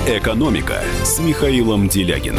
«Экономика» с Михаилом Делягиным.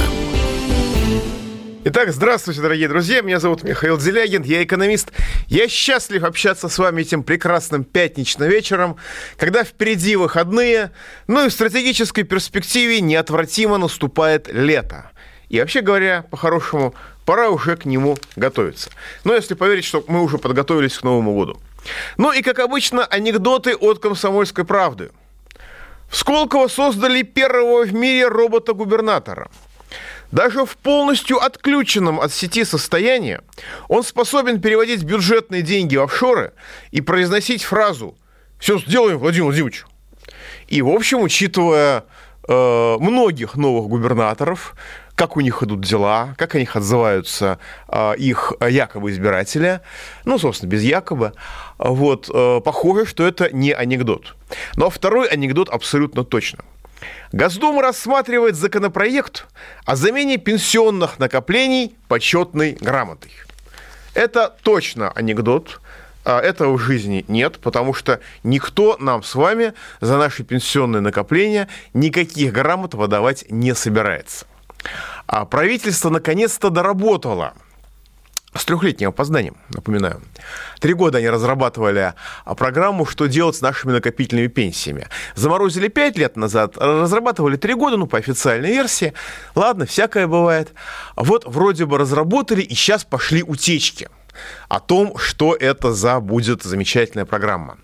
Итак, здравствуйте, дорогие друзья. Меня зовут Михаил Делягин, я экономист. Я счастлив общаться с вами этим прекрасным пятничным вечером, когда впереди выходные, ну и в стратегической перспективе неотвратимо наступает лето. И вообще говоря, по-хорошему, пора уже к нему готовиться. Но если поверить, что мы уже подготовились к Новому году. Ну и, как обычно, анекдоты от «Комсомольской правды». В Сколково создали первого в мире робота-губернатора. Даже в полностью отключенном от сети состоянии он способен переводить бюджетные деньги в офшоры и произносить фразу «Все сделаем, Владимир Владимирович». И, в общем, учитывая многих новых губернаторов, как у них идут дела, как о них отзываются их якобы избиратели, ну, собственно, без якобы, вот, похоже, что это не анекдот. Но второй анекдот абсолютно точно. Госдума рассматривает законопроект о замене пенсионных накоплений почетной грамотой. Это точно анекдот. Этого в жизни нет, потому что никто нам с вами за наши пенсионные накопления никаких грамот выдавать не собирается. А правительство наконец-то доработало. С 3-летним опозданием, напоминаю. 3 года они разрабатывали программу, что делать с нашими накопительными пенсиями. Заморозили 5 лет назад, разрабатывали 3 года, ну, по официальной версии. Ладно, всякое бывает. Вот вроде бы разработали, и сейчас пошли утечки о том, что это за будет замечательная программа.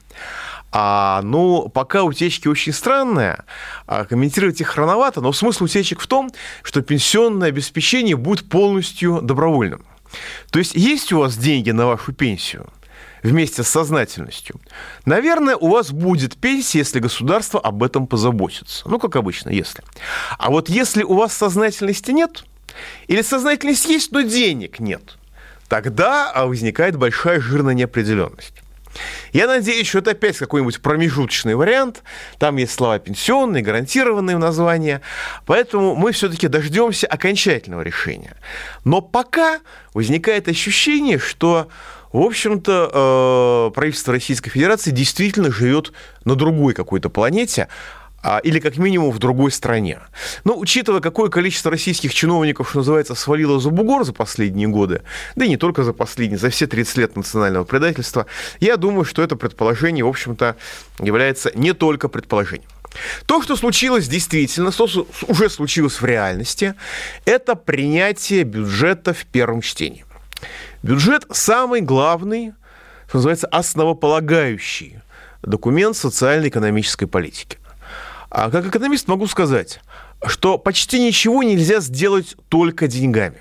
Ну, пока утечки очень странные, комментировать их рановато, но смысл утечек в том, что пенсионное обеспечение будет полностью добровольным. То есть у вас деньги на вашу пенсию вместе с сознательностью? Наверное, у вас будет пенсия, если государство об этом позаботится. Ну, как обычно, если. А вот если у вас сознательности нет, или сознательность есть, но денег нет, тогда возникает большая жирная неопределенность. Я надеюсь, что это опять какой-нибудь промежуточный вариант. Там есть слова пенсионные, гарантированные в названии. Поэтому мы все-таки дождемся окончательного решения. Но пока возникает ощущение, что, в общем-то, правительство Российской Федерации действительно живет на другой какой-то планете, или как минимум в другой стране. Но учитывая, какое количество российских чиновников, что называется, свалило за бугор за последние годы, да и не только за последние, за все 30 лет национального предательства, я думаю, что это предположение, в общем-то, является не только предположением. То, что случилось действительно, что уже случилось в реальности, это принятие бюджета в первом чтении. Бюджет – самый главный, что называется, основополагающий документ социально-экономической политики. А как экономист могу сказать, что почти ничего нельзя сделать только деньгами.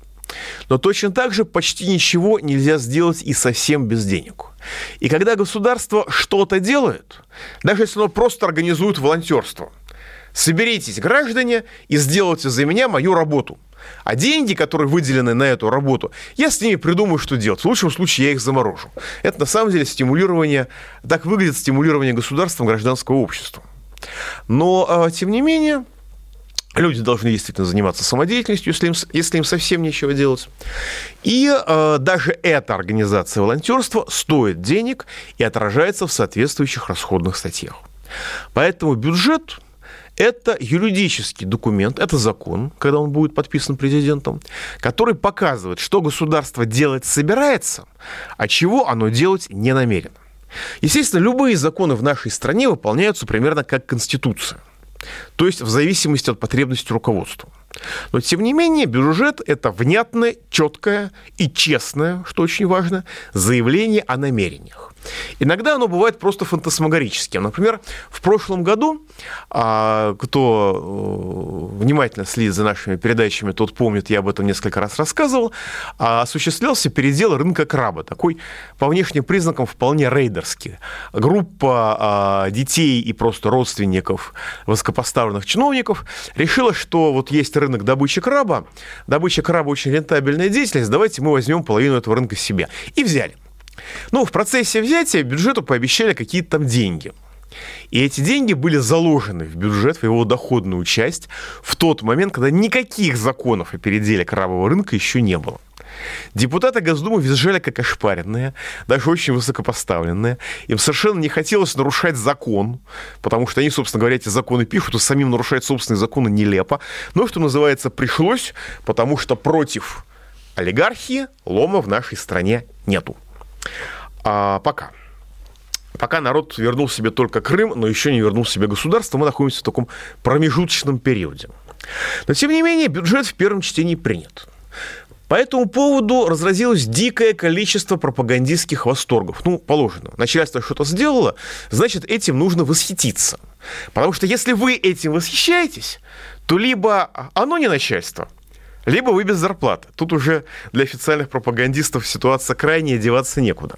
Но точно так же почти ничего нельзя сделать и совсем без денег. И когда государство что-то делает, даже если оно просто организует волонтерство, соберитесь, граждане, и сделайте за меня мою работу. А деньги, которые выделены на эту работу, я с ними придумаю, что делать. В лучшем случае я их заморожу. Это на самом деле стимулирование, так выглядит стимулирование государством гражданского общества. Но, тем не менее, люди должны действительно заниматься самодеятельностью, если им совсем нечего делать. И даже эта организация волонтерства стоит денег и отражается в соответствующих расходных статьях. Поэтому бюджет – это юридический документ, это закон, когда он будет подписан президентом, который показывает, что государство делать собирается, а чего оно делать не намерено. Естественно, любые законы в нашей стране выполняются примерно как Конституция, то есть в зависимости от потребностей руководства. Но, тем не менее, бюджет – это внятное, четкое и честное, что очень важно, заявление о намерениях. Иногда оно бывает просто фантасмагорическим. Например, в прошлом году, кто внимательно следит за нашими передачами, тот помнит, я об этом несколько раз рассказывал, осуществлялся передел рынка краба, такой по внешним признакам вполне рейдерский. Группа детей и просто родственников высокопоставленных чиновников решила, что вот есть рынок добычи краба очень рентабельная деятельность, давайте мы возьмем половину этого рынка себе. И взяли. Ну, в процессе взятия бюджету пообещали какие-то там деньги. И эти деньги были заложены в бюджет, в его доходную часть, в тот момент, когда никаких законов о переделе крабового рынка еще не было. Депутаты Госдумы визжали как ошпаренные, даже очень высокопоставленные. Им совершенно не хотелось нарушать закон, потому что они, собственно говоря, эти законы пишут, и самим нарушать собственные законы нелепо. Но, что называется, пришлось, потому что против олигархии лома в нашей стране нету. Пока народ вернул себе только Крым, но еще не вернул себе государство, мы находимся в таком промежуточном периоде. Но, тем не менее, бюджет в первом чтении принят. По этому поводу разразилось дикое количество пропагандистских восторгов. Положено. Начальство что-то сделало, значит, этим нужно восхититься. Потому что если вы этим восхищаетесь, то либо оно не начальство, либо вы без зарплаты. Тут уже для официальных пропагандистов ситуация крайняя, деваться некуда.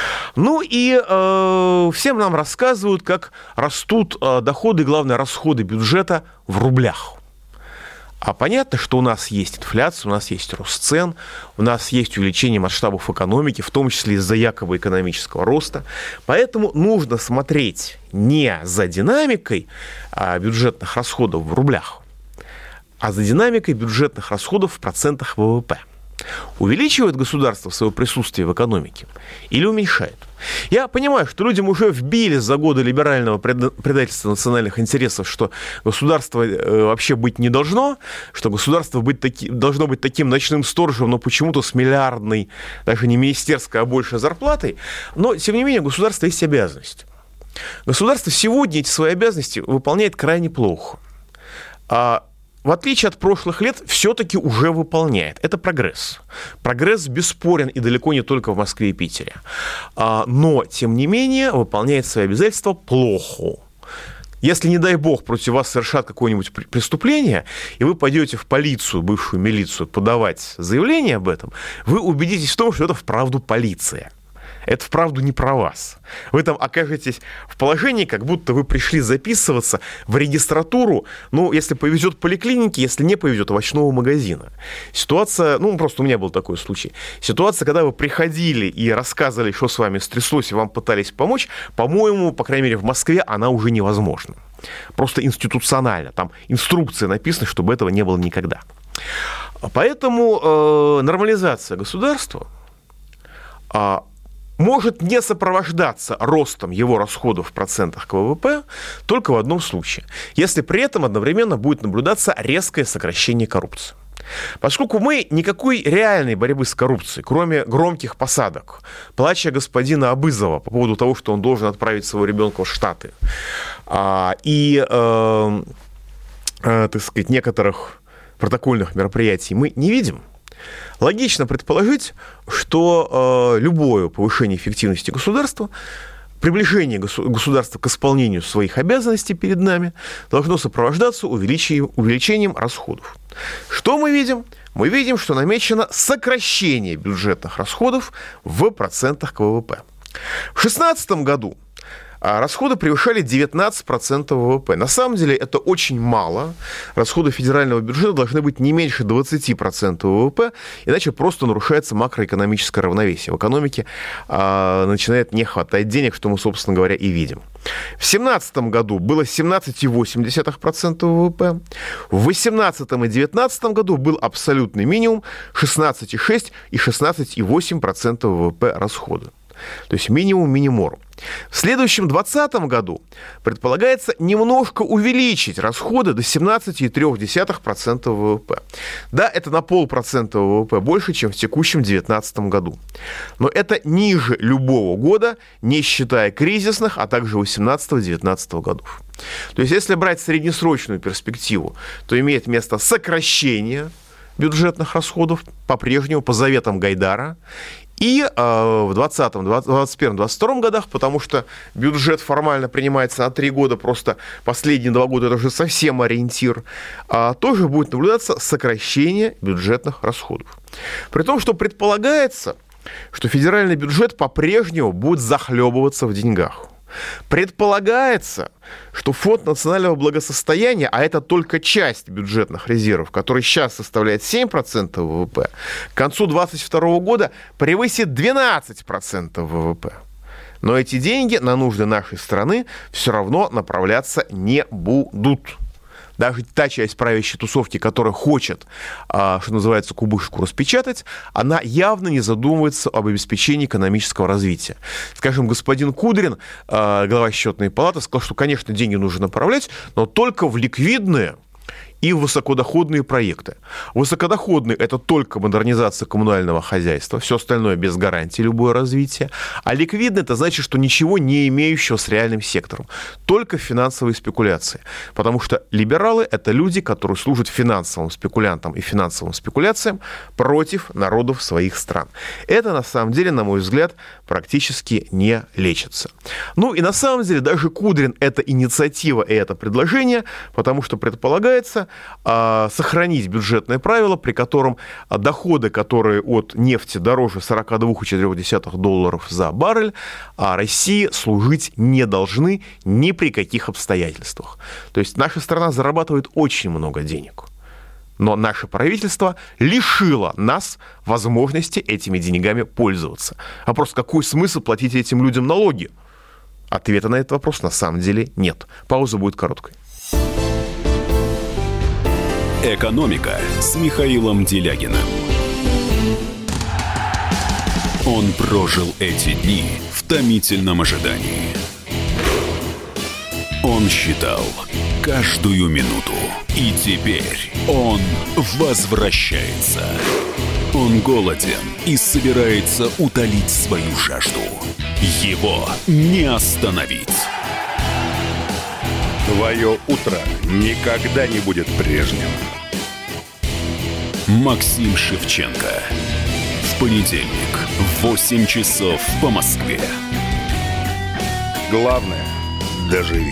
Всем нам рассказывают, как растут доходы, главное, расходы бюджета в рублях. А понятно, что у нас есть инфляция, у нас есть рост цен, у нас есть увеличение масштабов экономики, в том числе из-за якобы экономического роста. Поэтому нужно смотреть не за динамикой бюджетных расходов в рублях, а за динамикой бюджетных расходов в процентах ВВП. Увеличивает государство свое присутствие в экономике или уменьшает? Я понимаю, что людям уже вбили за годы либерального предательства национальных интересов, что государство вообще быть не должно, что государство должно быть таким ночным сторожем, но почему-то с миллиардной, даже не министерской, а больше зарплатой. Но, тем не менее, у государства есть обязанности. Государство сегодня эти свои обязанности выполняет крайне плохо. В отличие от прошлых лет, все-таки уже выполняет. Это прогресс. Прогресс бесспорен и далеко не только в Москве и Питере. Но, тем не менее, выполняет свои обязательства плохо. Если, не дай бог, против вас совершат какое-нибудь преступление, и вы пойдете в полицию, бывшую милицию, подавать заявление об этом, вы убедитесь в том, что это вправду полиция. Это вправду не про вас. Вы там окажетесь в положении, как будто вы пришли записываться в регистратуру, если повезет в поликлинике, если не повезет, овощного магазина. Ситуация, просто у меня был такой случай. Ситуация, когда вы приходили и рассказывали, что с вами стряслось, и вам пытались помочь, по-моему, по крайней мере, в Москве она уже невозможна. Просто институционально. Там инструкция написана, чтобы этого не было никогда. Поэтому нормализация государства может не сопровождаться ростом его расходов в процентах к ВВП только в одном случае, если при этом одновременно будет наблюдаться резкое сокращение коррупции. Поскольку мы никакой реальной борьбы с коррупцией, кроме громких посадок, плача господина Абызова по поводу того, что он должен отправить своего ребенка в Штаты, некоторых протокольных мероприятий мы не видим, логично предположить, что любое повышение эффективности государства, приближение государства к исполнению своих обязанностей перед нами должно сопровождаться увеличением расходов. Что мы видим? Мы видим, что намечено сокращение бюджетных расходов в процентах к ВВП. В 2016 году расходы превышали 19% ВВП. На самом деле это очень мало. Расходы федерального бюджета должны быть не меньше 20% ВВП, иначе просто нарушается макроэкономическое равновесие. В экономике начинает не хватать денег, что мы, собственно говоря, и видим. В 2017 году было 17,8% ВВП. В 2018 и 2019 году был абсолютный минимум 16,6% и 16,8% ВВП расхода. То есть минимум миниморум. В следующем 2020 году предполагается немножко увеличить расходы до 17,3% ВВП. Да, это на 0,5% ВВП больше, чем в текущем 2019 году. Но это ниже любого года, не считая кризисных, а также 2018-2019 годов. То есть если брать среднесрочную перспективу, то имеет место сокращение бюджетных расходов по-прежнему по заветам Гайдара. И в 2020, 2021, 2022 годах, потому что бюджет формально принимается на 3 года, просто последние 2 года это уже совсем ориентир, тоже будет наблюдаться сокращение бюджетных расходов. При том, что предполагается, что федеральный бюджет по-прежнему будет захлебываться в деньгах. Предполагается, что фонд национального благосостояния, а это только часть бюджетных резервов, который сейчас составляет 7% ВВП, к концу 2022 года превысит 12% ВВП. Но эти деньги на нужды нашей страны все равно направляться не будут. даже та часть правящей тусовки, которая хочет, что называется, кубышку распечатать, она явно не задумывается об обеспечении экономического развития. Скажем, господин Кудрин, глава Счетной палаты, сказал, что, конечно, деньги нужно направлять, но только в ликвидные и высокодоходные проекты. Высокодоходные – это только модернизация коммунального хозяйства, все остальное без гарантии, любое развитие. А ликвидное – это значит, что ничего не имеющего с реальным сектором, только финансовые спекуляции. Потому что либералы – это люди, которые служат финансовым спекулянтам и финансовым спекуляциям против народов своих стран. Это, на самом деле, на мой взгляд, практически не лечится. Ну и на самом деле даже Кудрин – это инициатива и это предложение, потому что предполагается сохранить бюджетное правило, при котором доходы, которые от нефти дороже $42,4 за баррель, России служить не должны ни при каких обстоятельствах. То есть наша страна зарабатывает очень много денег. Но наше правительство лишило нас возможности этими деньгами пользоваться. Вопрос, какой смысл платить этим людям налоги? Ответа на этот вопрос на самом деле нет. Пауза будет короткой. «Экономика» с Михаилом Делягиным. Он прожил эти дни в томительном ожидании. Он считал каждую минуту. И теперь он возвращается. Он голоден и собирается утолить свою жажду. Его не остановить. Твое утро никогда не будет прежним. Максим Шевченко. В понедельник в 8 часов по Москве. Главное – доживи.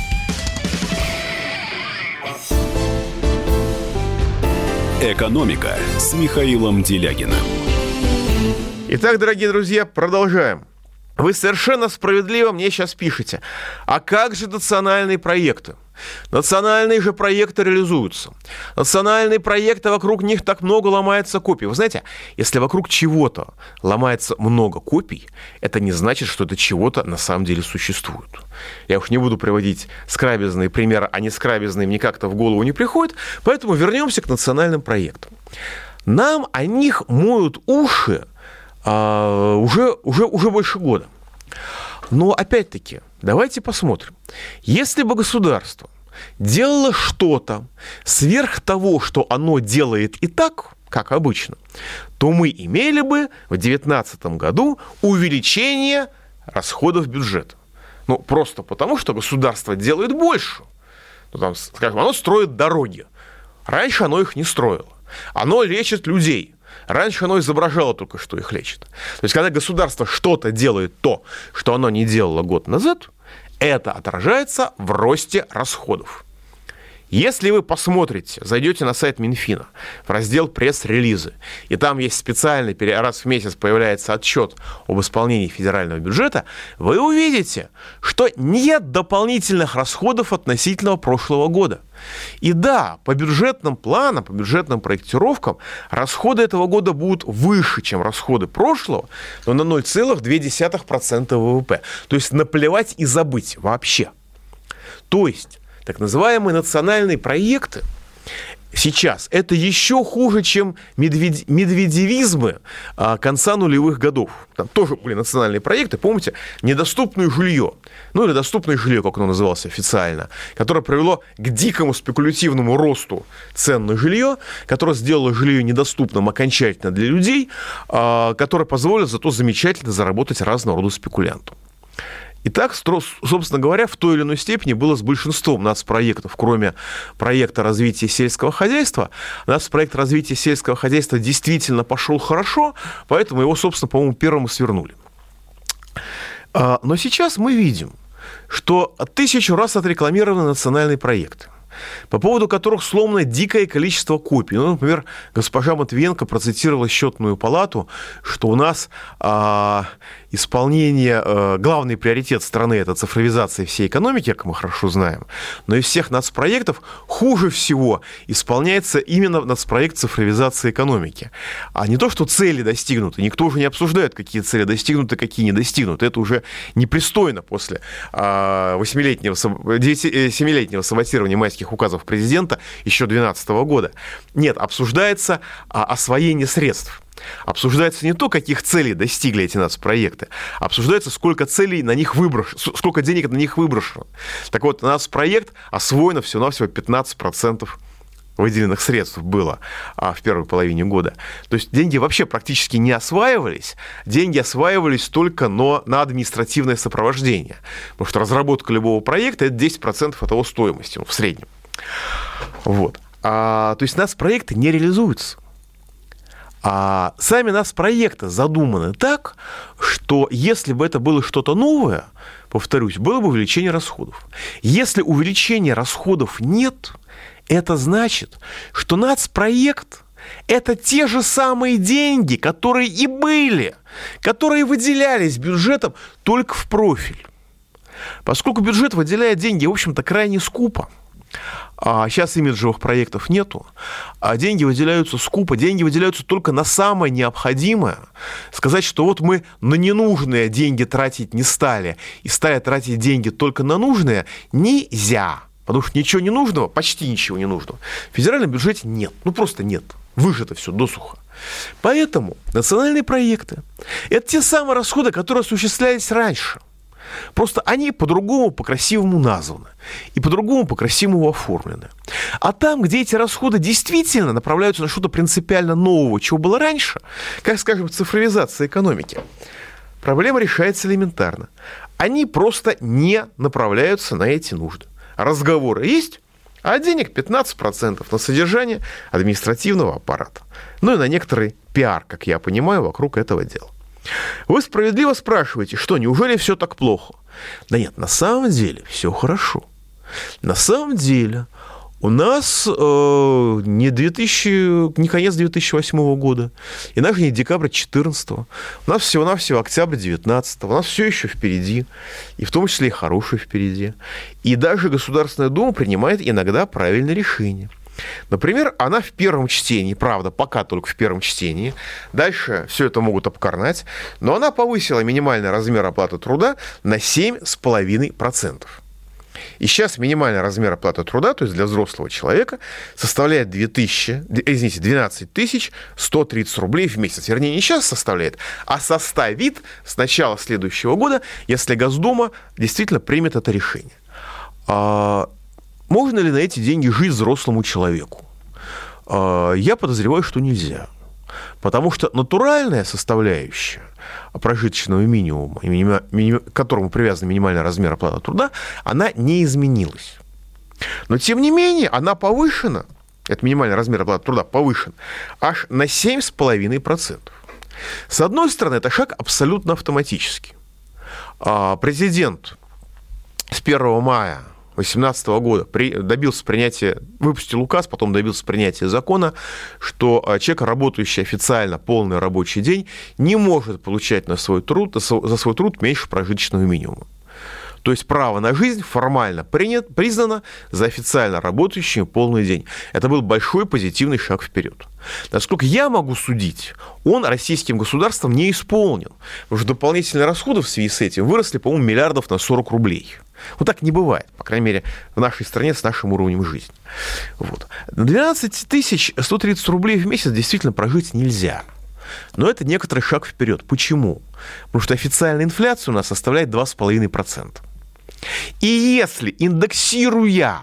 «Экономика» с Михаилом Делягиным. Итак, дорогие друзья, продолжаем. Вы совершенно справедливо мне сейчас пишете. А как же национальные проекты? Национальные же проекты реализуются. Национальные проекты, вокруг них так много ломается копий. Вы знаете, если вокруг чего-то ломается много копий, это не значит, что это чего-то на самом деле существует. Я уж не буду приводить скрабезные примеры, а не скрабезные мне как-то в голову не приходят, поэтому вернемся к национальным проектам. Нам о них моют уши уже больше года. Но опять-таки, давайте посмотрим. Если бы государство делало что-то сверх того, что оно делает и так, как обычно, то мы имели бы в 2019 году увеличение расходов бюджета. Ну, просто потому, что государство делает больше. Ну, там, скажем, оно строит дороги. Раньше оно их не строило. Оно лечит людей. Раньше оно изображало только, что их лечит. То есть, когда государство что-то делает то, что оно не делало год назад, это отражается в росте расходов. Если вы посмотрите, зайдете на сайт Минфина, в раздел пресс-релизы, и там есть специальный, раз в месяц появляется отчет об исполнении федерального бюджета, вы увидите, что нет дополнительных расходов относительно прошлого года. И да, по бюджетным планам, по бюджетным проектировкам расходы этого года будут выше, чем расходы прошлого, но на 0,2% ВВП. То есть наплевать и забыть вообще. То есть так называемые национальные проекты сейчас это еще хуже, чем медведевизмы конца нулевых годов. Там тоже были национальные проекты, помните, недоступное жилье, ну или доступное жилье, как оно называлось официально, которое привело к дикому спекулятивному росту цен на жилье, которое сделало жилье недоступным окончательно для людей, которое позволило зато замечательно заработать разного рода спекулянтам. Итак, собственно говоря, в той или иной степени было с большинством нацпроектов, кроме проекта развития сельского хозяйства. Нацпроект развития сельского хозяйства действительно пошел хорошо, поэтому его, собственно, по-моему, первым и свернули. Но сейчас мы видим, что 1000 раз отрекламированы национальные проекты, по поводу которых сломано дикое количество копий. Ну, например, госпожа Матвиенко процитировала Счетную палату, что у нас исполнение, главный приоритет страны – это цифровизация всей экономики, как мы хорошо знаем, но из всех нацпроектов хуже всего исполняется именно нацпроект цифровизации экономики. А не то, что цели достигнуты, никто уже не обсуждает, какие цели достигнуты, какие не достигнуты. Это уже непристойно после 7-летнего саботирования майских этих указов президента еще 2012 года. Нет, обсуждается освоение средств. Обсуждается не то, каких целей достигли эти нацпроекты, а обсуждается, сколько целей на них выброшено, сколько денег на них выброшено. Так вот, нацпроект освоено всего-навсего 15% выделенных средств было в первой половине года. То есть деньги вообще практически не осваивались, деньги осваивались только на административное сопровождение. Потому что разработка любого проекта – это 10% от его стоимости, в среднем. Вот. То есть нацпроекты не реализуются. Сами нацпроекты задуманы так, что если бы это было что-то новое, повторюсь, было бы увеличение расходов. Если увеличения расходов нет, это значит, что нацпроект – это те же самые деньги, которые и были, которые выделялись бюджетом только в профиль. Поскольку бюджет выделяет деньги, в общем-то, крайне скупо, сейчас имиджевых проектов нету, деньги выделяются скупо, деньги выделяются только на самое необходимое. Сказать, что вот мы на ненужные деньги тратить не стали и стали тратить деньги только на нужные, нельзя. Потому что ничего ненужного, почти ничего ненужного, в федеральном бюджете нет. Просто нет. Выжато все досуха. Поэтому национальные проекты – это те самые расходы, которые осуществлялись раньше. Просто они по-другому, по-красивому названы. И по-другому, по-красивому оформлены. А там, где эти расходы действительно направляются на что-то принципиально нового, чего было раньше, как, скажем, цифровизация экономики, проблема решается элементарно. Они просто не направляются на эти нужды. Разговоры есть, а денег 15% на содержание административного аппарата. И на некоторый пиар, как я понимаю, вокруг этого дела. Вы справедливо спрашиваете, что, неужели все так плохо? Да нет, на самом деле все хорошо. На самом деле у нас не конец 2008 года, и даже не декабрь 2014, у нас всего-навсего октябрь 2019, у нас все еще впереди, и в том числе и хорошее впереди. И даже Государственная Дума принимает иногда правильные решения. Например, она в первом чтении, правда, пока только в первом чтении, дальше все это могут обкорнать, но она повысила минимальный размер оплаты труда на 7,5%. И сейчас минимальный размер оплаты труда, то есть для взрослого человека, составляет 12 130 рублей в месяц. Вернее, не сейчас составляет, а составит с начала следующего года, если Госдума действительно примет это решение. Можно ли на эти деньги жить взрослому человеку? Я подозреваю, что нельзя. Потому что натуральная составляющая прожиточного минимума, к которому привязан минимальный размер оплаты труда, она не изменилась. Но, тем не менее, она повышена, этот минимальный размер оплаты труда повышен аж на 7,5%. С одной стороны, это шаг абсолютно автоматический. Президент с 1 мая 2018 года добился принятия, выпустил указ, потом добился принятия закона, что человек, работающий официально полный рабочий день, не может получать за свой труд меньше прожиточного минимума. То есть право на жизнь формально признано за официально работающим полный день. Это был большой позитивный шаг вперед. Насколько я могу судить, он российским государством не исполнен. Потому что дополнительные расходы в связи с этим выросли, по-моему, миллиардов на 40 рублей. Вот так не бывает, по крайней мере, в нашей стране с нашим уровнем жизни. Вот. На 12 130 рублей в месяц действительно прожить нельзя. Но это некоторый шаг вперед. Почему? Потому что официальная инфляция у нас составляет 2,5%. И если, индексируя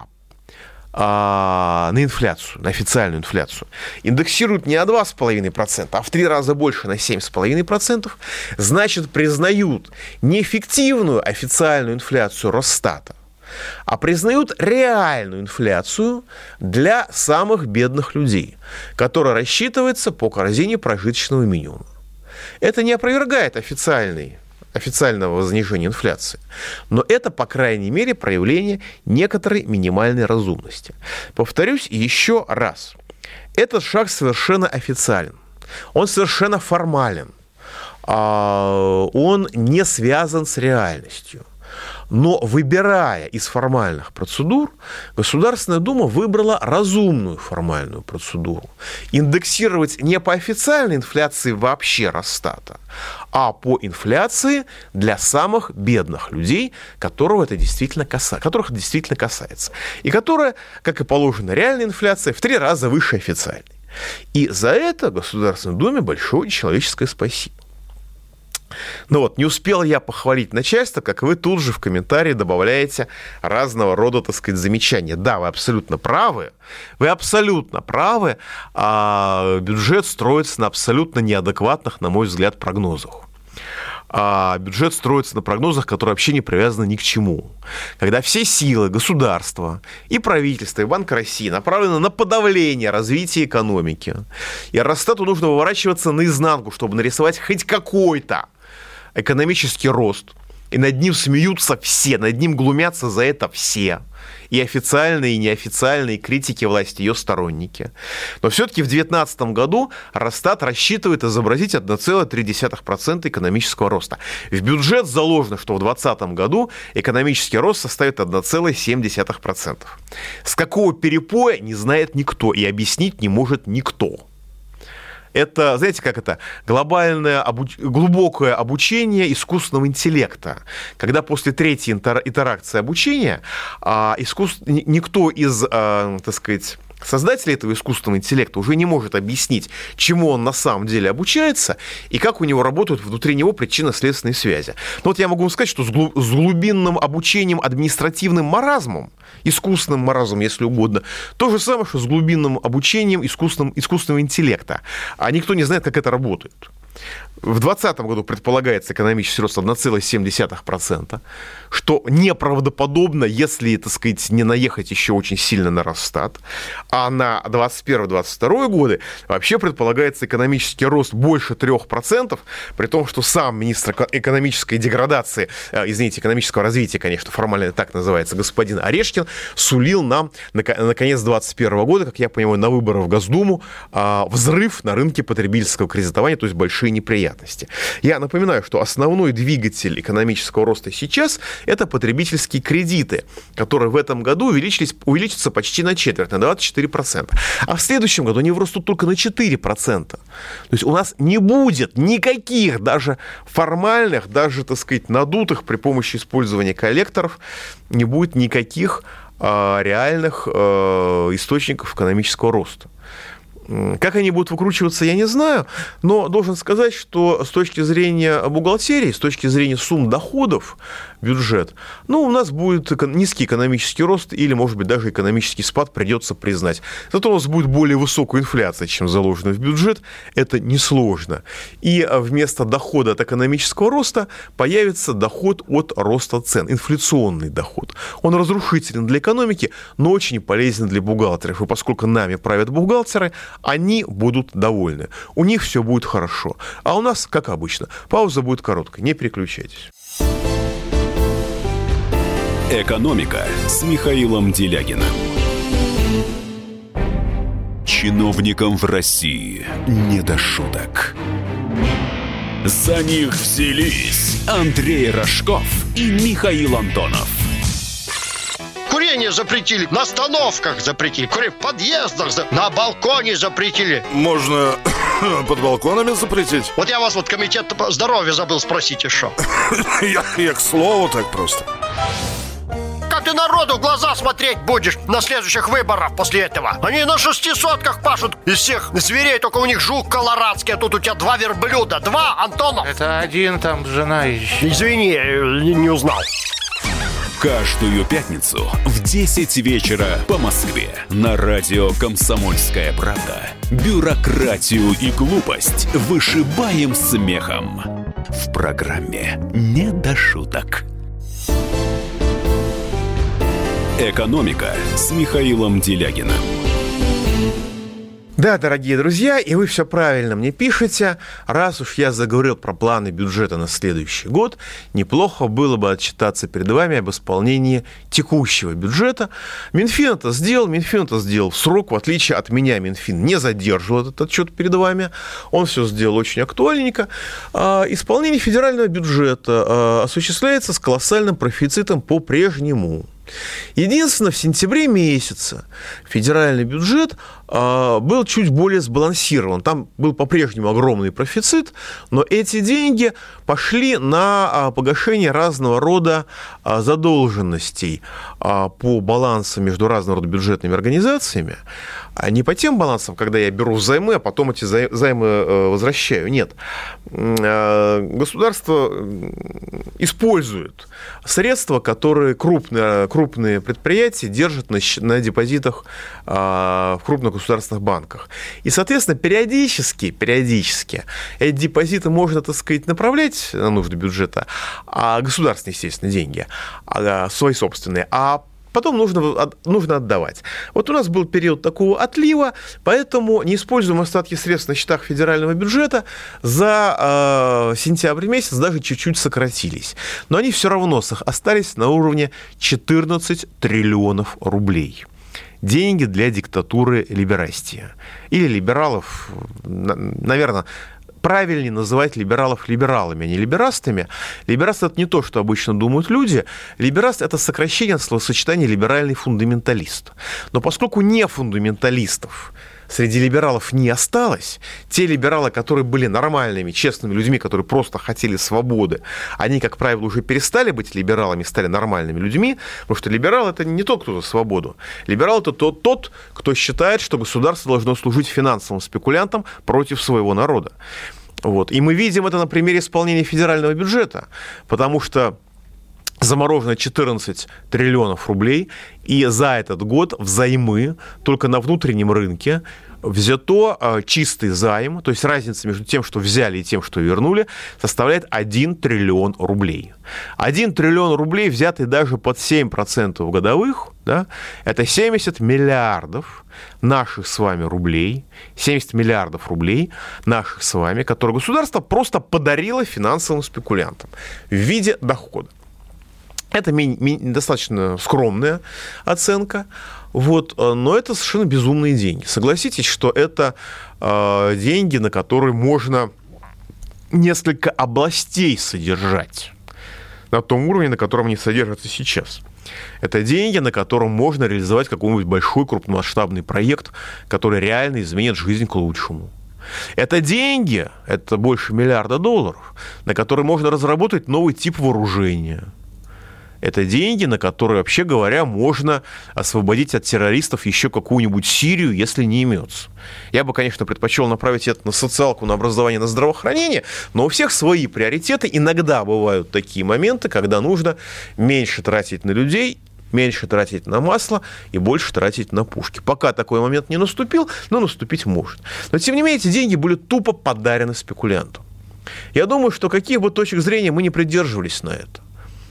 на инфляцию, на официальную инфляцию, индексируют не на 2,5%, а в 3 раза больше, на 7,5%, значит, признают не фиктивную официальную инфляцию Росстата, а признают реальную инфляцию для самых бедных людей, которая рассчитывается по корзине прожиточного минимума. Это не опровергает официального занижения инфляции. Но это, по крайней мере, проявление некоторой минимальной разумности. Повторюсь еще раз. Этот шаг совершенно официален. Он совершенно формален. Он не связан с реальностью. Но выбирая из формальных процедур, Государственная Дума выбрала разумную формальную процедуру. Индексировать не по официальной инфляции вообще Росстата, а по инфляции для самых бедных людей, которых это действительно касается. И которая, как и положено реальной инфляции, в 3 раза выше официальной. И за это Государственной Думе большое человеческое спасибо. Но вот не успел я похвалить начальство, как вы тут же в комментарии добавляете разного рода, так сказать, замечания. Да, вы абсолютно правы, бюджет строится на абсолютно неадекватных, на мой взгляд, прогнозах. Бюджет строится на прогнозах, которые вообще не привязаны ни к чему. Когда все силы государства и правительства, и Банка России направлены на подавление развития экономики, и Росстату нужно выворачиваться наизнанку, чтобы нарисовать хоть какой-то экономический рост, и над ним смеются все, над ним глумятся за это все. И официальные, и неофициальные критики власти, ее сторонники. Но все-таки в 2019 году Росстат рассчитывает изобразить 1,3% экономического роста. В бюджет заложено, что в 2020 году экономический рост составит 1,7%. С какого перепоя не знает никто и объяснить не может никто. Это, знаете, как это? Глобальное, глубокое обучение искусственного интеллекта. Когда после 3-й итерации обучения никто из, так сказать, создатель этого искусственного интеллекта уже не может объяснить, чему он на самом деле обучается и как у него работают внутри него причинно-следственные связи. Но вот я могу вам сказать, что с глубинным обучением административным маразмом, искусственным маразмом, если угодно, то же самое, что с глубинным обучением искусственного интеллекта. А никто не знает, как это работает. В 2020 году предполагается экономический рост 1,7%, что неправдоподобно, если, так сказать, не наехать еще очень сильно на Росстат. А на 2021-2022 годы вообще предполагается экономический рост больше 3%, при том, что сам министр экономической деградации, экономического развития, конечно, формально так называется, господин Орешкин, сулил нам на конец 2021 года, как я понимаю, на выборы в Госдуму, взрыв на рынке потребительского кредитования, то есть большие неприятности. Я напоминаю, что основной двигатель экономического роста сейчас – это потребительские кредиты, которые в этом году увеличатся почти на четверть, на 24%. А в следующем году они вырастут только на 4%. То есть у нас не будет никаких даже формальных, даже, так сказать, надутых при помощи использования коллекторов, не будет никаких реальных источников экономического роста. Как они будут выкручиваться, я не знаю, но должен сказать, что с точки зрения бухгалтерии, с точки зрения сумм доходов бюджет, у нас будет низкий экономический рост или, может быть, даже экономический спад, придется признать. Зато у нас будет более высокая инфляция, чем заложено в бюджет, это несложно. И вместо дохода от экономического роста появится доход от роста цен, инфляционный доход. Он разрушителен для экономики, но очень полезен для бухгалтеров. И поскольку нами правят бухгалтеры, они будут довольны. У них все будет хорошо. А у нас, как обычно, пауза будет короткой. Не переключайтесь. «Экономика» с Михаилом Делягиным. Чиновникам в России не до шуток. За них взялись Андрей Рожков и Михаил Антонов. Курение запретили, на остановках запретили, в подъездах, на балконе запретили. Можно под балконами запретить? Вот я вас комитет здоровья забыл спросить еще. Я к слову так просто. Как ты народу в глаза смотреть будешь на следующих выборах после этого? Они на 600-ках пашут из всех зверей, только у них жук колорадский, а тут у тебя 2 верблюда. 2, Антонов? Это 1, там жена еще. Извини, не узнал. Каждую пятницу в 10 вечера по Москве на радио «Комсомольская правда» бюрократию и глупость вышибаем смехом. В программе «Не до шуток». «Экономика» с Михаилом Делягиным. Да, дорогие друзья, и вы все правильно мне пишете. Раз уж я заговорил про планы бюджета на следующий год, неплохо было бы отчитаться перед вами об исполнении текущего бюджета. Минфин это сделал в срок, в отличие от меня. Минфин не задерживал этот отчет перед вами, он все сделал очень актуальненько. Исполнение федерального бюджета осуществляется с колоссальным профицитом по-прежнему. Единственное, в сентябре месяце федеральный бюджет был чуть более сбалансирован. Там был по-прежнему огромный профицит, но эти деньги пошли на погашение разного рода задолженностей по балансам между разного рода бюджетными организациями, а не по тем балансам, когда я беру взаймы, а потом эти займы возвращаю. Нет. Государство использует средства, которые крупные предприятия держат на депозитах в крупных государственных банках. И, соответственно, периодически эти депозиты можно, так сказать, направлять на нужды бюджета, государственные, естественно, деньги, свои собственные, а потом нужно отдавать. Вот у нас был период такого отлива, поэтому неиспользуемые остатки средств на счетах федерального бюджета за сентябрь месяц даже чуть-чуть сократились. Но они все равно остались на уровне 14 триллионов рублей. Деньги для диктатуры либерастии. Или либералов, наверное, правильнее называть либералов либералами, а не либерастами. Либераст – это не то, что обычно думают люди. Либераст – это сокращение от словосочетания либеральный фундаменталист. Но поскольку не фундаменталистов среди либералов не осталось, те либералы, которые были нормальными, честными людьми, которые просто хотели свободы, они, как правило, уже перестали быть либералами, стали нормальными людьми, потому что либерал – это не тот, кто за свободу. Либерал – это тот, кто считает, что государство должно служить финансовым спекулянтам против своего народа. Вот. И мы видим это на примере исполнения федерального бюджета, потому что заморожено 14 триллионов рублей, и за этот год взаймы только на внутреннем рынке взято чистый займ, то есть разница между тем, что взяли, и тем, что вернули, составляет 1 триллион рублей. 1 триллион рублей, взятый даже под 7% годовых, да, это 70 миллиардов наших с вами рублей, 70 миллиардов рублей наших с вами, которые государство просто подарило финансовым спекулянтам в виде дохода. Это достаточно скромная оценка, вот, но это совершенно безумные деньги. Согласитесь, что это деньги, на которые можно несколько областей содержать на том уровне, на котором они содержатся сейчас. Это деньги, на котором можно реализовать какой-нибудь большой крупномасштабный проект, который реально изменит жизнь к лучшему. Это деньги, это больше $1 миллиарда, на которые можно разработать новый тип вооружения. Это деньги, на которые, вообще говоря, можно освободить от террористов еще какую-нибудь Сирию, если не имется. Я бы, конечно, предпочел направить это на социалку, на образование, на здравоохранение, но у всех свои приоритеты. Иногда бывают такие моменты, когда нужно меньше тратить на людей, меньше тратить на масло и больше тратить на пушки. Пока такой момент не наступил, но наступить может. Но, тем не менее, эти деньги были тупо подарены спекулянту. Я думаю, что каких бы точек зрения мы не придерживались на это,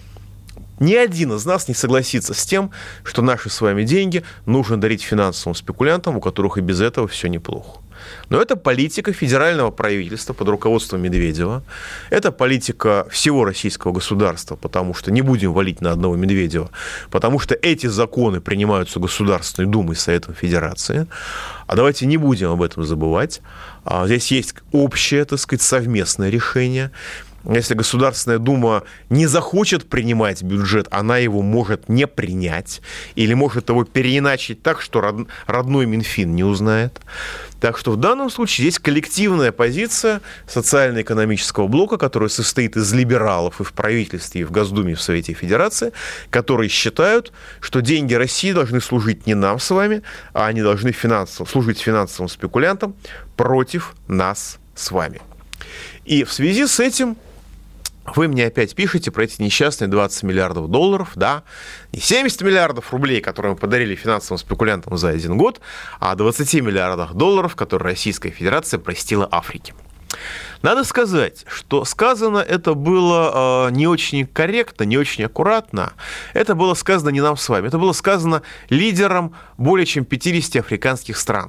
ни один из нас не согласится с тем, что наши с вами деньги нужно дарить финансовым спекулянтам, у которых и без этого все неплохо. Но это политика федерального правительства под руководством Медведева. Это политика всего российского государства, потому что не будем валить на одного Медведева, потому что эти законы принимаются Государственной Думой и Советом Федерации. А давайте не будем об этом забывать. Здесь есть общее, так сказать, совместное решение. Если Государственная Дума не захочет принимать бюджет, она его может не принять или может его переиначить так, что родной Минфин не узнает. Так что в данном случае есть коллективная позиция социально-экономического блока, которая состоит из либералов и в правительстве, и в Госдуме, и в Совете Федерации, которые считают, что деньги России должны служить не нам с вами, а они должны служить финансовым спекулянтам против нас с вами. И в связи с этим вы мне опять пишете про эти несчастные 20 миллиардов долларов, да, не 70 миллиардов рублей, которые мы подарили финансовым спекулянтам за один год, а 20 миллиардов долларов, которые Российская Федерация простила Африке. Надо сказать, что сказано это было не очень корректно, не очень аккуратно. Это было сказано не нам с вами, это было сказано лидерам более чем 50 африканских стран.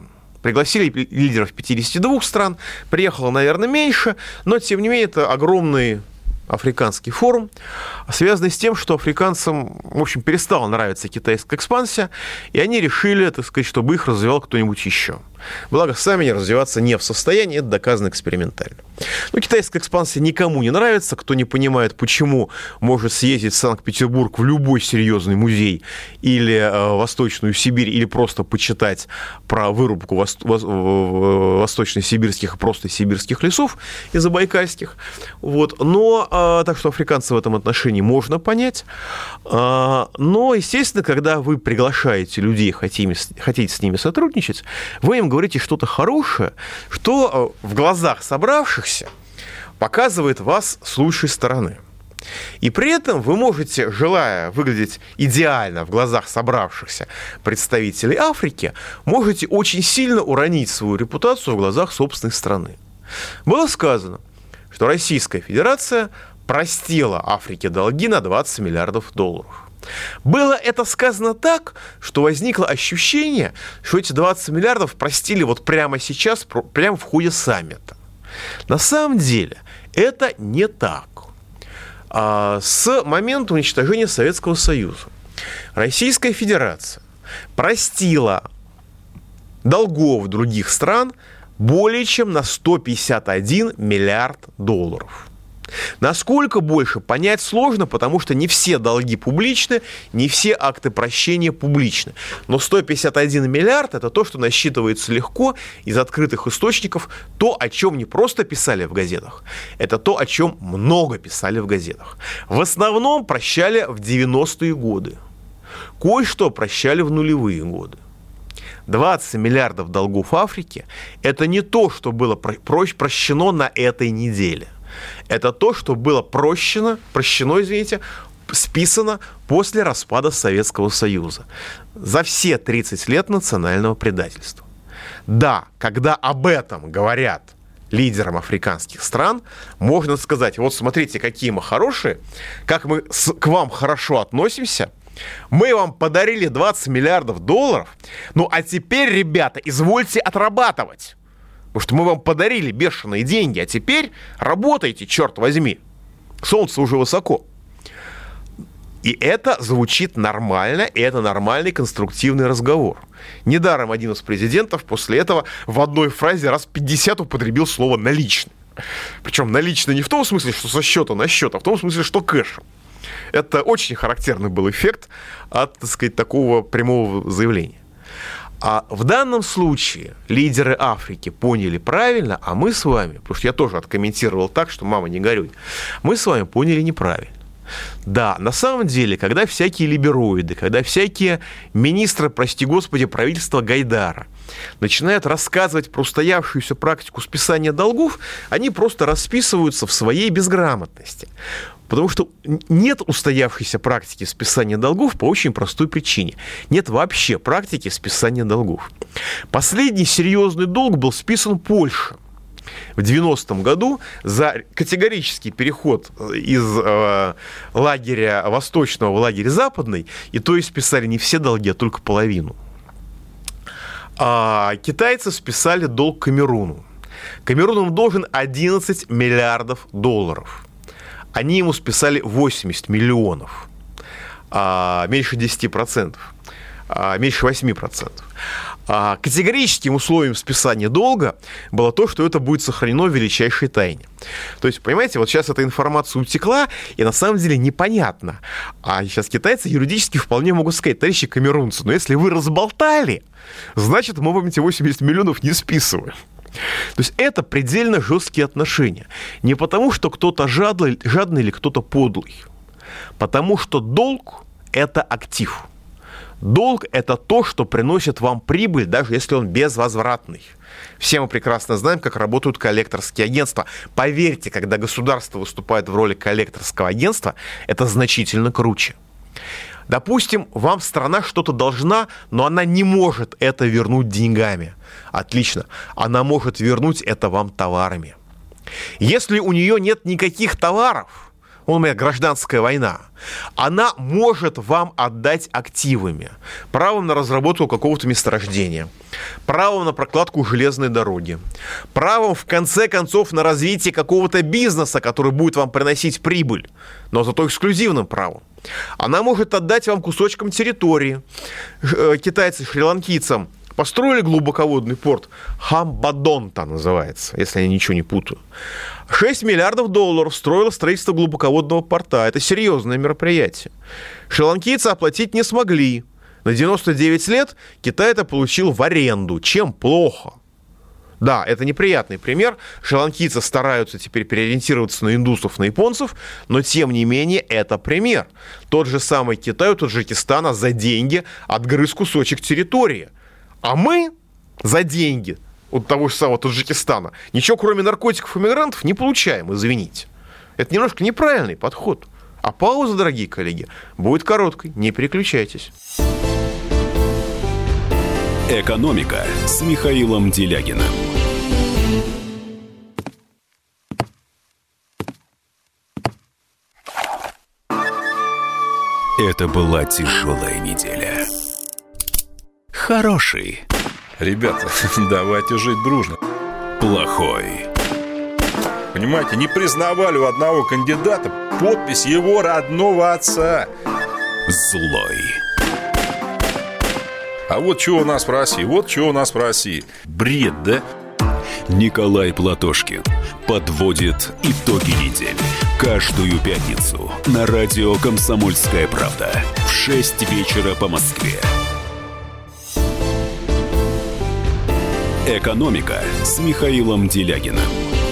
Пригласили лидеров 52 стран, приехало, наверное, меньше, но, тем не менее, это огромный африканский форум, связанный с тем, что африканцам, в общем, перестала нравиться китайская экспансия, и они решили, так сказать, чтобы их развивал кто-нибудь еще. Благо, сами они развиваться не в состоянии, это доказано экспериментально. Но китайская экспансия никому не нравится. Кто не понимает, почему может съездить в Санкт-Петербург в любой серьезный музей или Восточную Сибирь, или просто почитать про вырубку восточно-сибирских и просто сибирских лесов и забайкальских. Вот. Но, так что африканцев в этом отношении можно понять. Но, естественно, когда вы приглашаете людей, хотите с ними сотрудничать, вы им говорите что-то хорошее, что в глазах собравшихся показывает вас с лучшей стороны. И при этом вы можете, желая выглядеть идеально в глазах собравшихся представителей Африки, можете очень сильно уронить свою репутацию в глазах собственной страны. Было сказано, что Российская Федерация простила Африке долги на 20 миллиардов долларов. Было это сказано так, что возникло ощущение, что эти 20 миллиардов простили вот прямо сейчас, прямо в ходе саммита. На самом деле это не так. С момента уничтожения Советского Союза Российская Федерация простила долгов других стран более чем на 151 миллиард долларов. Насколько больше, понять сложно, потому что не все долги публичны, не все акты прощения публичны. Но 151 миллиард – это то, что насчитывается легко из открытых источников, то, о чем не просто писали в газетах, это то, о чем много писали в газетах. В основном прощали в 90-е годы, кое-что прощали в нулевые годы. 20 миллиардов долгов Африки – это не то, что было прощено на этой неделе. Это то, что было прощено, списано после распада Советского Союза за все 30 лет национального предательства. Да, когда об этом говорят лидерам африканских стран, можно сказать, вот смотрите, какие мы хорошие, как мы к вам хорошо относимся, мы вам подарили 20 миллиардов долларов, ну а теперь, ребята, извольте отрабатывать. Потому что мы вам подарили бешеные деньги, а теперь работайте, черт возьми. Солнце уже высоко. И это звучит нормально, и это нормальный конструктивный разговор. Недаром один из президентов после этого в одной фразе раз 50 употребил слово «наличный». Причем наличный не в том смысле, что со счета на счет, а в том смысле, что кэшем. Это очень характерный был эффект от, так сказать, такого прямого заявления. А в данном случае лидеры Африки поняли правильно, а мы с вами, потому что я тоже откомментировал так, что мама не горюй, мы с вами поняли неправильно. Да, на самом деле, когда всякие либероиды, когда всякие министры, прости господи, правительства Гайдара начинают рассказывать про устоявшуюся практику списания долгов, они просто расписываются в своей безграмотности. Потому что нет устоявшейся практики списания долгов по очень простой причине. Нет вообще практики списания долгов. Последний серьезный долг был списан Польше в 90-м году за категорический переход из лагеря восточного в лагерь западный, и то есть списали не все долги, а только половину. А китайцы списали долг Камеруну. Камерун им должен 11 миллиардов долларов. Они ему списали 80 миллионов, меньше 10%, меньше 8%. Категорическим условием списания долга было то, что это будет сохранено в величайшей тайне. То есть, понимаете, вот сейчас эта информация утекла, и на самом деле непонятно. А сейчас китайцы юридически вполне могут сказать: товарищи камерунцы, но если вы разболтали, значит, мы вам эти 80 миллионов не списываем. То есть это предельно жесткие отношения. Не потому, что кто-то жадный или кто-то подлый. Потому что долг – это актив. Долг – это то, что приносит вам прибыль, даже если он безвозвратный. Все мы прекрасно знаем, как работают коллекторские агентства. Поверьте, когда государство выступает в роли коллекторского агентства, это значительно круче. Допустим, вам страна что-то должна, но она не может это вернуть деньгами. Отлично. Она может вернуть это вам товарами. Если у нее нет никаких товаров, гражданская война, она может вам отдать активами, правом на разработку какого-то месторождения, правом на прокладку железной дороги, правом, в конце концов, на развитие какого-то бизнеса, который будет вам приносить прибыль, но зато эксклюзивным правом. Она может отдать вам кусочком территории. Китайцы шри-ланкийцам построили глубоководный порт, Хамбадонта называется, если я ничего не путаю. $6 миллиардов строило строительство глубоководного порта. Это серьезное мероприятие. Шри-ланкийцы оплатить не смогли. На 99 лет Китай это получил в аренду. Чем плохо? Да, это неприятный пример. Шри-ланкийцы стараются теперь переориентироваться на индусов, на японцев, но тем не менее это пример. Тот же самый Китай у Таджикистана за деньги отгрыз кусочек территории. А мы за деньги от того же самого Таджикистана ничего, кроме наркотиков и мигрантов, не получаем, извините. Это немножко неправильный подход. А пауза, дорогие коллеги, будет короткой. Не переключайтесь. «Экономика» с Михаилом Делягиным. Это была тяжелая неделя. Хороший. Ребята, давайте жить дружно. Плохой. Понимаете, не признавали у одного кандидата подпись его родного отца. Злой. А вот что у нас в России, Бред, да? Николай Платошкин подводит итоги недели. Каждую пятницу на радио «Комсомольская правда» в 6 вечера по Москве. «Экономика» с Михаилом Делягиным.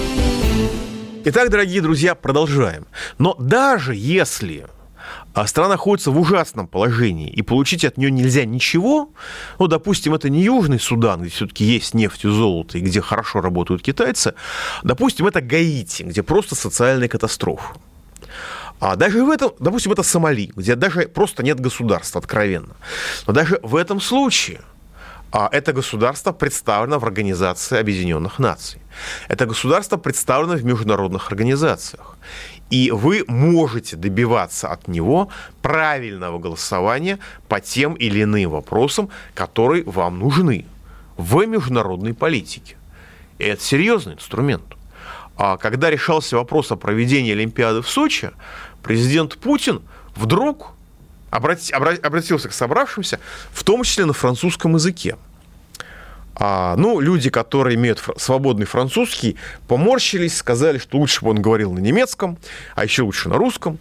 Итак, дорогие друзья, продолжаем. Но даже если страна находится в ужасном положении и получить от нее нельзя ничего, ну, допустим, это не Южный Судан, где все-таки есть нефть и золото, и где хорошо работают китайцы, допустим, это Гаити, где просто социальная катастрофа. А даже в этом, допустим, это Сомали, где даже просто нет государства, откровенно. Но даже в этом случае это государство представлено в Организации Объединенных Наций. Это государство представлено в международных организациях. И вы можете добиваться от него правильного голосования по тем или иным вопросам, которые вам нужны в международной политике. И это серьезный инструмент. А когда решался вопрос о проведении Олимпиады в Сочи, президент Путин вдруг обратился к собравшимся, в том числе на французском языке. Люди, которые имеют свободный французский, поморщились, сказали, что лучше бы он говорил на немецком, а еще лучше на русском.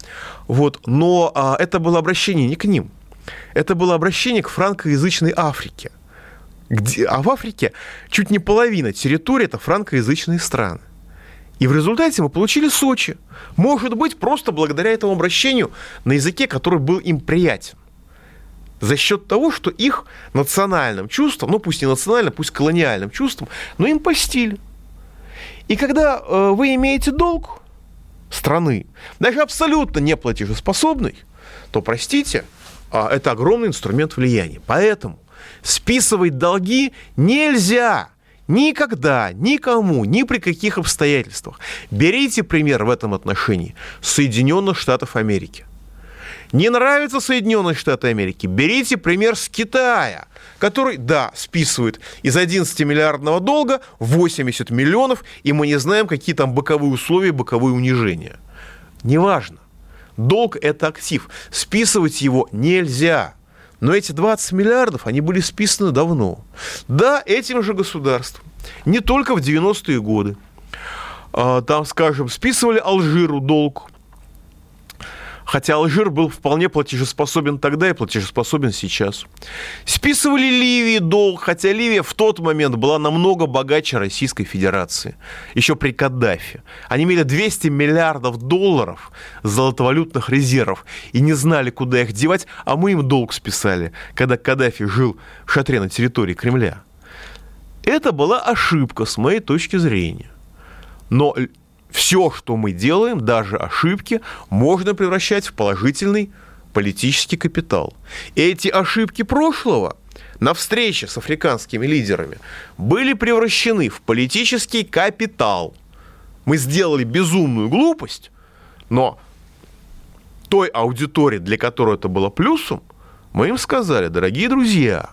Но это было обращение не к ним. Это было обращение к франкоязычной Африке. А в Африке чуть не половина территории – это франкоязычные страны. И в результате мы получили Сочи. Может быть, просто благодаря этому обращению на языке, который был им приятен. За счет того, что их национальным чувством, пусть не национальным, пусть колониальным чувством, но им польстили. И когда вы имеете долг страны, даже абсолютно неплатежеспособный, то, простите, это огромный инструмент влияния. Поэтому списывать долги нельзя никогда, никому, ни при каких обстоятельствах. Берите пример в этом отношении Соединенных Штатов Америки. Не нравятся Соединенные Штаты Америки? Берите пример с Китая, который, списывает из 11-миллиардного долга 80 миллионов, и мы не знаем, какие там боковые условия, боковые унижения. Неважно. Долг – это актив. Списывать его нельзя. Но эти 20 миллиардов, они были списаны давно. Да, этим же государством. Не только в 90-е годы. Там, скажем, списывали Алжиру долг. Хотя Алжир был вполне платежеспособен тогда и платежеспособен сейчас. Списывали Ливии долг, хотя Ливия в тот момент была намного богаче Российской Федерации. Еще при Каддафи. Они имели 200 миллиардов долларов золотовалютных резервов и не знали, куда их девать, а мы им долг списали, когда Каддафи жил в шатре на территории Кремля. Это была ошибка с моей точки зрения. Но все, что мы делаем, даже ошибки, можно превращать в положительный политический капитал. И эти ошибки прошлого на встрече с африканскими лидерами были превращены в политический капитал. Мы сделали безумную глупость, но той аудитории, для которой это было плюсом, мы им сказали: дорогие друзья,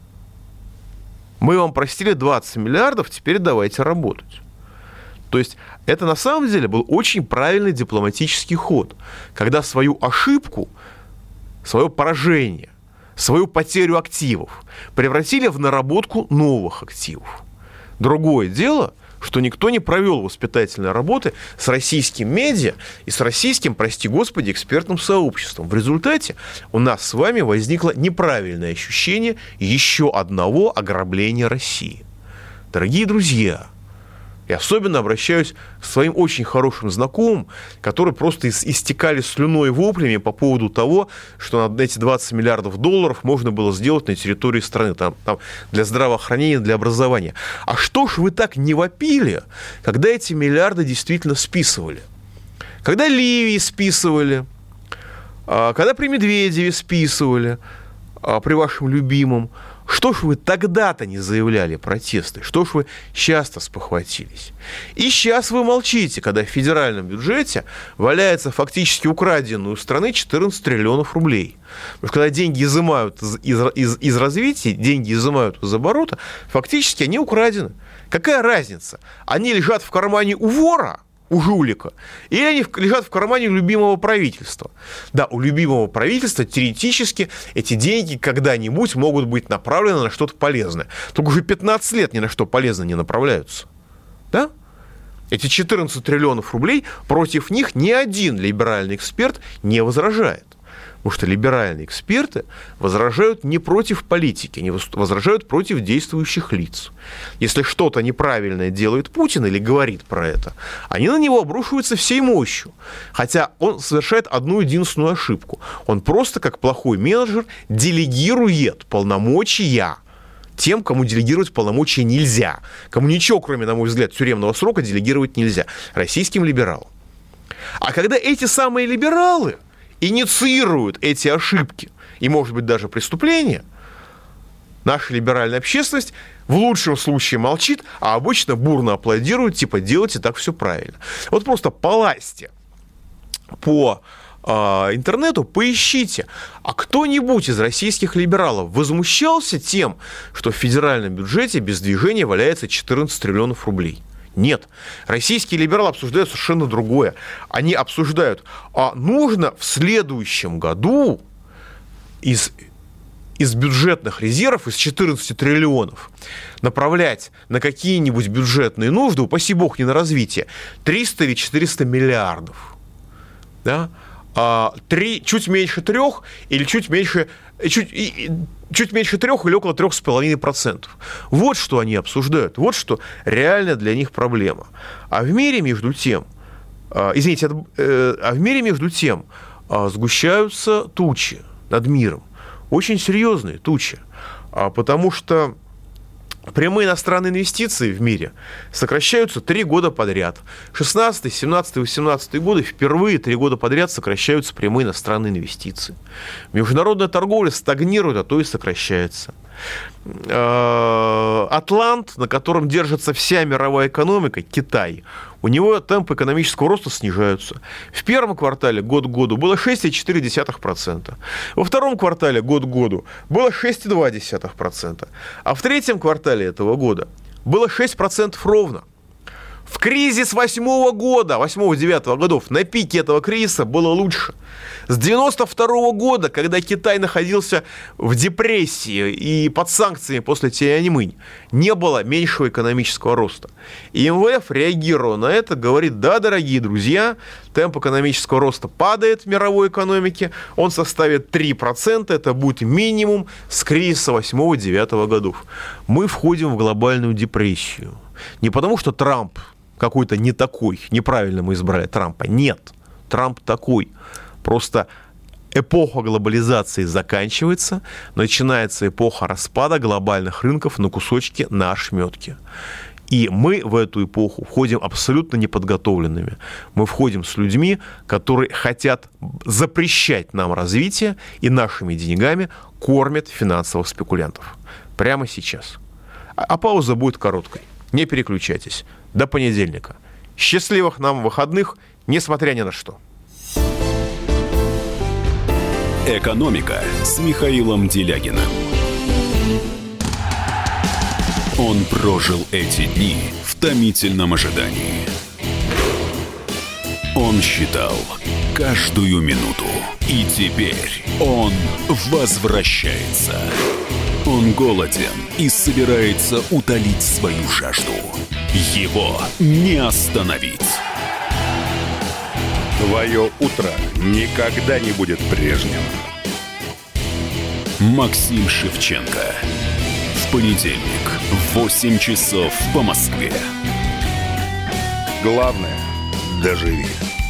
мы вам простили 20 миллиардов, теперь давайте работать. То есть это на самом деле был очень правильный дипломатический ход, когда свою ошибку, свое поражение, свою потерю активов превратили в наработку новых активов. Другое дело, что никто не провел воспитательной работы с российским медиа и с российским, прости господи, экспертным сообществом. В результате у нас с вами возникло неправильное ощущение еще одного ограбления России. Дорогие друзья, я особенно обращаюсь к своим очень хорошим знакомым, которые просто истекали слюной и воплями по поводу того, что на эти 20 миллиардов долларов можно было сделать на территории страны, там для здравоохранения, для образования. А что ж вы так не вопили, когда эти миллиарды действительно списывали? Когда Ливии списывали, когда при Медведеве списывали, при вашем любимом, что ж вы тогда-то не заявляли протесты? Что ж вы сейчас-то спохватились? И сейчас вы молчите, когда в федеральном бюджете валяется фактически украденную у страны 14 триллионов рублей. Потому что когда деньги изымают из развития, деньги изымают из оборота, фактически они украдены. Какая разница? Они лежат в кармане у вора, у жулика, или они лежат в кармане любимого правительства. Да, у любимого правительства теоретически эти деньги когда-нибудь могут быть направлены на что-то полезное. Только уже 15 лет ни на что полезное не направляются. Да? Эти 14 триллионов рублей, против них ни один либеральный эксперт не возражает. Потому что либеральные эксперты возражают не против политики, они возражают против действующих лиц. Если что-то неправильное делает Путин или говорит про это, они на него обрушиваются всей мощью. Хотя он совершает одну единственную ошибку. Он просто, как плохой менеджер, делегирует полномочия тем, кому делегировать полномочия нельзя. Кому ничего, кроме, на мой взгляд, тюремного срока делегировать нельзя. Российским либералам. А когда эти самые либералы инициируют эти ошибки и, может быть, даже преступления, наша либеральная общественность в лучшем случае молчит, а обычно бурно аплодирует, типа, делайте так все правильно. Вот просто полазьте по интернету, поищите, а кто-нибудь из российских либералов возмущался тем, что в федеральном бюджете без движения валяется 14 триллионов рублей? Нет. Российские либералы обсуждают совершенно другое. Они обсуждают, а нужно в следующем году из бюджетных резервов, из 14 триллионов, направлять на какие-нибудь бюджетные нужды, упаси бог, не на развитие, 300 или 400 миллиардов. Да? Чуть меньше 3 или чуть меньше 3 или около 3,5%. Вот что они обсуждают, вот что реально для них проблема. А в мире между тем, сгущаются тучи над миром, очень серьезные тучи, потому что прямые иностранные инвестиции в мире сокращаются 3 года подряд. 16, 17, 18 годы впервые 3 года подряд сокращаются прямые иностранные инвестиции. Международная торговля стагнирует, а то и сокращается. Атлант, на котором держится вся мировая экономика, Китай, у него темпы экономического роста снижаются. В первом квартале год к году было 6,4%. Во втором квартале год к году было 6,2%. А в третьем квартале этого года было 6% ровно. В кризис 8-9 годов, на пике этого кризиса было лучше. С 92 года, когда Китай находился в депрессии и под санкциями после Тяньаньмэнь, не было меньшего экономического роста. И МВФ, реагируя на это, говорит: да, дорогие друзья, темп экономического роста падает в мировой экономике, он составит 3%, это будет минимум с кризиса 8-9 годов. Мы входим в глобальную депрессию. Не потому, что Трамп какой-то не такой, неправильно мы избрали Трампа. Нет, Трамп такой. Просто эпоха глобализации заканчивается, начинается эпоха распада глобальных рынков на кусочки, на ошметки. И мы в эту эпоху входим абсолютно неподготовленными. Мы входим с людьми, которые хотят запрещать нам развитие и нашими деньгами кормят финансовых спекулянтов. Прямо сейчас. А пауза будет короткой. Не переключайтесь. До понедельника. Счастливых нам выходных, несмотря ни на что. «Экономика» с Михаилом Делягиным. Он прожил эти дни в томительном ожидании. Он считал каждую минуту. И теперь он возвращается. Он голоден и собирается утолить свою жажду. Его не остановить. Твое утро никогда не будет прежним. Максим Шевченко. В понедельник в 8 часов по Москве. Главное – доживи.